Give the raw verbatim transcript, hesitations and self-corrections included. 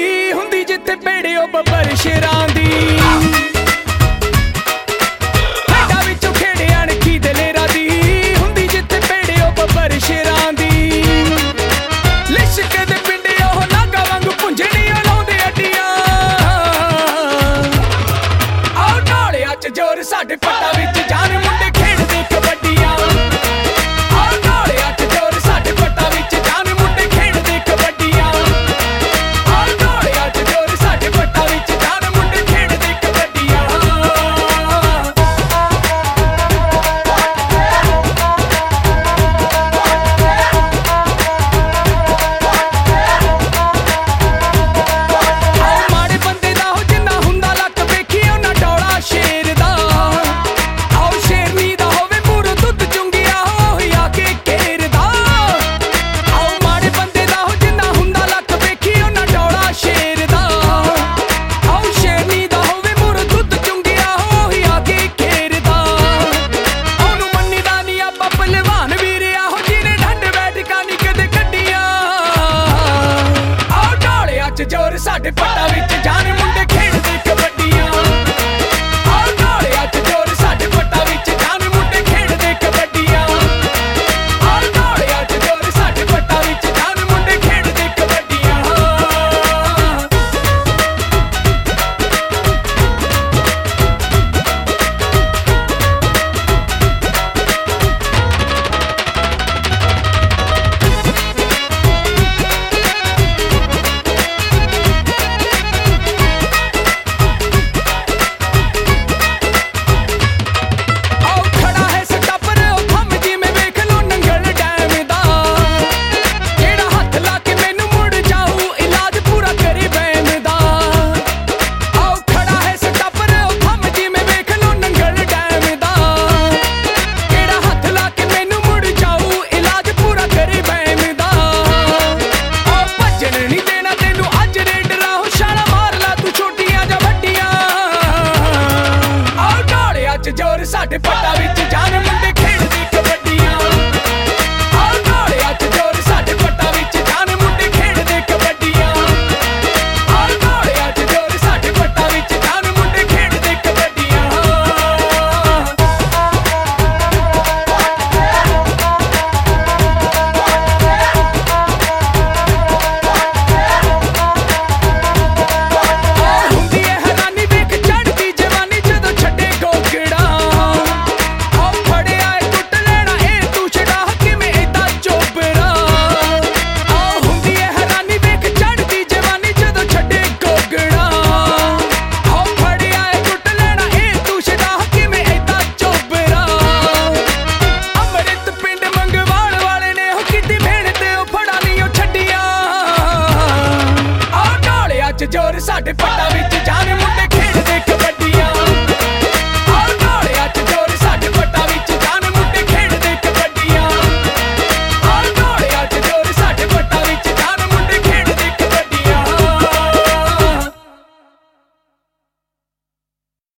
ਹੁੰਦੀ ਜਿੱਥੇ ਪੇੜਿਓ ਬੱਬਰ ਸ਼ੇਰਾਂ ਦੀ। ਖੇਡਾਂ ਵਿੱਚੋਂ ਖੇੜਿਆਂ ਅਣਖੀ ਦਲੇਰਾਂ ਦੀ ਹੁੰਦੀ ਜਿੱਥੇ ਪੇੜਿਓ ਬੱਬਰ ਸ਼ੇਰਾਂ ਦੀ। ਲਿਸ਼ਕ ਦੇ ਪਿੰਡੇ ਉਹ ਨਾਗਾ ਵਾਂਗੂ ਪੁੰਝਣੀਆਂ ਲਾਉਂਦੇ ਅੱਡੀਆਂ। ਆਓ ਢੋਲਿਆਂ 'ਚ ਜ਼ੋਰ ਸਾਡੇ ਪੱਟਾਂ ਵਿੱਚ ਜਾਨ ਮੁੰਡੇ ਖੇਡਦੇ ਕਬੱਡੀਆਂ। ਆਓ ਢੋਲਿਆਂ 'ਚ ਜ਼ੋਰ ਸਾਡੇ ਪੱਟਾਂ ਵਿੱਚ ਜਾਨ ਮੁੰਡੇ ਖੇਡਦੇ ਕਬੱਡੀਆਂ। ਆਓ ਢੋਲਿਆਂ 'ਚ ਜ਼ੋਰ ਸਾਡੇ ਪੱਟਾਂ ਵਿੱਚ ਜਾਨ ਮੁੰਡੇ ਖੇਡਦੇ ਕਬੱਡੀਆਂ। ਆਓ ਮਾੜੇ ਬੰਦੇ ਦਾ ਹੋ ਜਿੰਨਾ ਹੁੰਦਾ ਲੱਕ ਵੇਖੀ ਉਹਨਾਂ ਡੋਲਾ ਸ਼ੇਰ ਦਾ। ਆਓ ਸ਼ੇਰਨੀ ਦਾ ਹੋਵੇ ਮੂਹਰੋਂ ਦੁੱਧ ਚੁੰਗਿਆ ਉਹੀ ਆ ਕੇ ਘੇਰਦਾ। ਆਓ ਮਾੜੇ ਬੰਦੇ ਦਾ ਹੋ ਜਿੰਨਾ ਹੁੰਦਾ ਲੱਕ ਵੇਖੀ ਉਹਨਾਂ ਡੋਲਾ ਸ਼ੇਰ ਦਾ। ਆਓ ਸ਼ੇਰਨੀ ਦਾ ਹੋਵੇ ਮੂਹਰੋਂ ਦੁੱਧ ਚੁੰਗਿਆ ਉਹੀ ਆ ਕੇ ਘੇਰਦਾ। ਉਹਨੂੰ ਮੰਨੀਦਾ ਨੀ ਆਪਾਂ ਪਹਿਲਵਾਨ ਵੀਰ ਆਹੋ ਜਿਹਨੇ ਠੰਡ ਬੈਠਕਾਂ ਨੀ ਕਦੇ ਕੱਢੀਆਂ। ਆਓ ਢੋਲਿਆਂ 'ਚ ਜ਼ੋਰ ਸਾਡੇ ਪੱਟਾਂ ਵਿੱਚ ਜਾਨ ਮੁੰਡੇ ਖੇਡਦੇ ਕਬੱਡੀਆਂ। ਆਓ ਢੋਲਿਆਂ 'ਚ ਜ਼ੋਰ ਸਾਡੇ ਪੱਟਾਂ ਵਿੱਚ ਜਾਨ ਮੁੰਡੇ ਖੇਡਦੇ ਕਬੱਡੀਆਂ। ਆਓ ਢੋਲਿਆਂ 'ਚ ਜ਼ੋਰ ਸਾਡੇ ਪੱਟਾਂ ਵਿੱਚ ਜਾਨ ਮੁੰਡੇ ਖੇਡਦੇ ਕਬੱਡੀਆਂ। ਆਓ ਖੜਾ ਹੈ ਸੱਟਾ ਪਰ ਉਹ ਥੰਮ ਜਿਵੇਂ ਵੇਖ ਲੋ ਨੰਗਲ ਡੈਮ ਦਾ। ਜਿਹੜਾ ਹੱਥ ਲਾ ਕੇ ਮੈਨੂੰ ਮੁੜ ਜਾਊ ਇਲਾਜ ਪੂਰਾ ਕਰੇ ਬੈਨ ਦਾ। ਆਓ ਖੜਾ ਹੈ ਸੱਟਾ ਪਰ ਉਹ ਥੰਮ ਜਿਵੇਂ ਵੇਖ ਲੋ ਨੰਗਲ ਡੈਮ ਦਾ। ਜਿਹੜਾ ਹੱਥ ਲਾ ਕੇ ਮੈਨੂੰ ਮੁੜ ਜਾਊ ਇਲਾਜ ਪੂਰਾ ਕਰੇ ਬੈਨ ਦਾ। ਆਓ ਭੱਜਣ ਨਹੀਂ ਦੇਣਾ ਤੈਨੂੰ ਅੱਜ ਰੇਡਰਾਂ ਹੋ ਛਾਲਾਂ ਮਾਰ ਲਾ ਤੂੰ ਛੋਟੀਆਂ ਜਾਂ ਵੱਡੀਆਂ। ਆਓ ਢੋਲਿਆਂ 'ਚ ਜ਼ੋਰ ਸਾਡੇ ਪੱਟਾਂ ਵਿੱਚ ਜਾਨ ਮੁੰਡੇ ਖੇਡਦੇ ਕਬੱਡੀਆਂ। ਆਓ ਢੋਲਿਆਂ 'ਚ ਜ਼ੋਰ ਸਾਡੇ ਪੱਟਾਂ ਵਿੱਚ ਜਾਨ ਮੁੰਡੇ ਖੇਡਦੇ ਕਬੱਡੀਆਂ। ਆਓ ਢੋਲਿਆਂ 'ਚ ਜ਼ੋਰ ਸਾਡੇ ਪੱਟਾਂ ਵਿੱਚ ਜਾਨ ਮੁੰਡੇ ਖੇਡਦੇ ਕਬੱਡੀਆਂ। ਆਹ ਹੁੰਦੀ ਏ ਹੈਰਾਨੀ ਵੇਖ ਚੜ੍ਹਦੀ ਜਵਾਨੀ ਜਦੋਂ ਛੱਡੇ ਗੋਗੜਾ। ਆਹ ਫੜਿਆ ਏ ਕੁੱਟ ਲੈਣਾ ਇਹ ਤੂੰ ਛਡਾ ਕਿਵੇਂ ਏਦਾਂ ਚੋਬਰਾ। ਆਹ ਹੁੰਦੀ ਏ ਹੈਰਾਨੀ ਵੇਖ ਚੜ੍ਹਦੀ ਜਵਾਨੀ ਜਦੋਂ ਛੱਡੇ ਗੋਗੜਾ। ਆਹ ਫੜਿਆ ਏ ਕੁੱਟ ਲੈਣਾ ਇਹ ਤੂੰ ਛਡਾ ਕਿਵੇਂ ਏਦਾਂ ਚੋਬਰਾ। ਅੰਮ੍ਰਿਤ ਪਿੰਡ ਮੰਗਵਾਲ ਵਾਲੇ ਨੇ ਉਹ ਕੀਤੀ ਮਿਹਨਤ ਉਹ ਫੜਾ ਨਹੀਂ ਉਹ ਛੱਡੀਆਂ। ਆਹ ਢੋਲਿਆਂ 'ਚ ਜ਼ੋਰ ਸਾਡੇ ਪੱਟਾਂ ਵਿੱਚ